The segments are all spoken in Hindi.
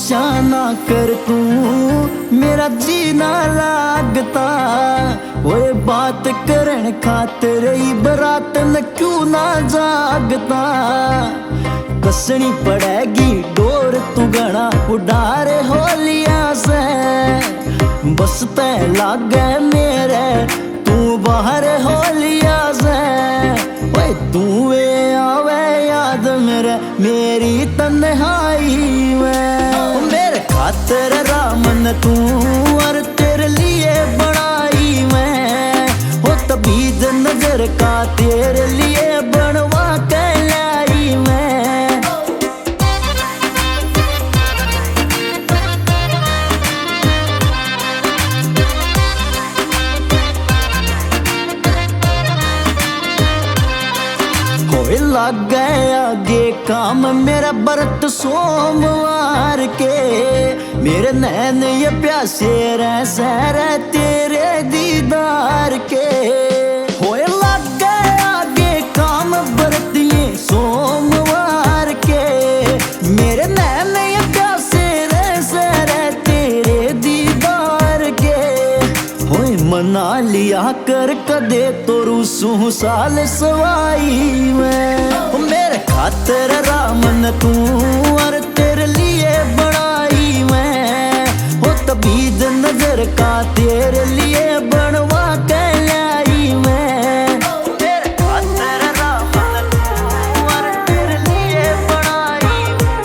गुस्सा ना कर तू, मेरा जीना लागता। ओए बात करन खातिर ही बरात न क्यों ना जागता। कसनी पड़ेगी डोर तू घना उड़ारे होलिया से, बस ते लागे मेरे तू बाहर होलिया से। ओए तू वे आवे याद मेरे मेरी तन्हाई में। मेरे खातिर रामन तू और तेरे लिए बनाई मैं, हो तबीद नजर का तेरे लिए बनवा के लाई मैं। लग गए आगे काम मेरा व्रत सोमवार के, मेरे नैन ये प्यासे रह सहरे तेरे दीदार के। होए लग गए आगे काम व्रत ये सोमवार के, मेरे नैन ये प्यासे रह सहरे तेरे दीदार के। होए मना लिया कर कदे तो रूसू साल सवाई में। मेरे खातिर रामन तू और तेरे लिए बनाई मैं, हो तबीद नजर का तेरे लिए बनवा के लाई मैं। मेरे खातिर रामन तू और तेरे लिए बनाई,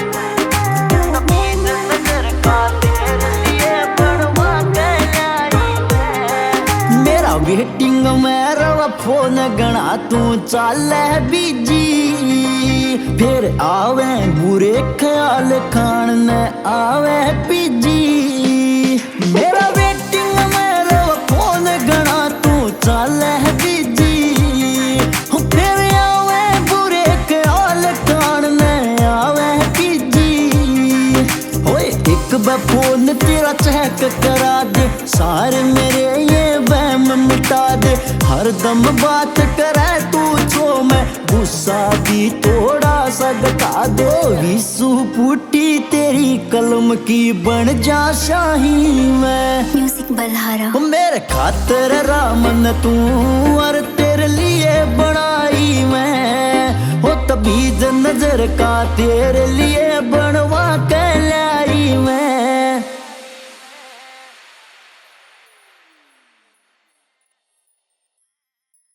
तबीद नजर का तेरे लिए बनवा के लाई मैं। मेरा वेटिंग में रवा फोन गणा तू चाल बीजी, फिर आवे बुरे ख्याल खान ने आवे पीजी। मेरा वेटिंग में रवा फोन गणा तू चाल बीजी, फिर आवे बुरे ख्याल खान ने आवे पीजी। होए एक बार फोन तेरा चेक करा दे, सारे मेरे ये वहम मिटा दे। हर दम बात करे तू जो मैं गुस्सा भी थोड़ा सा घटा दो। विसु पुटी तेरी कलम की बन जा शाही मैं। म्यूजिक बल्हारा। मेरे खातिर रामन तू और तेरे लिए बनाई मैं, हो तबीद नजर का तेरे लिए बनवा के लाई मैं।